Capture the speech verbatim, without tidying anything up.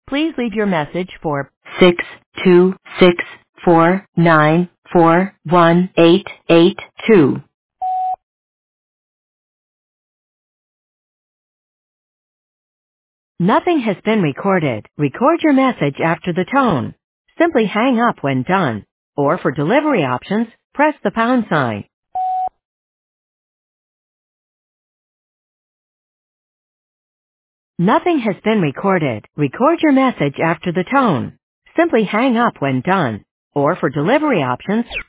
Please leave your message for six two six four nine four one eight eight two. Nothing has been recorded. Record your message after the tone. Simply hang up when done. Or for delivery options, press the pound sign. Nothing has been recorded. Record your message after the tone. Simply hang up when done. Or for delivery options,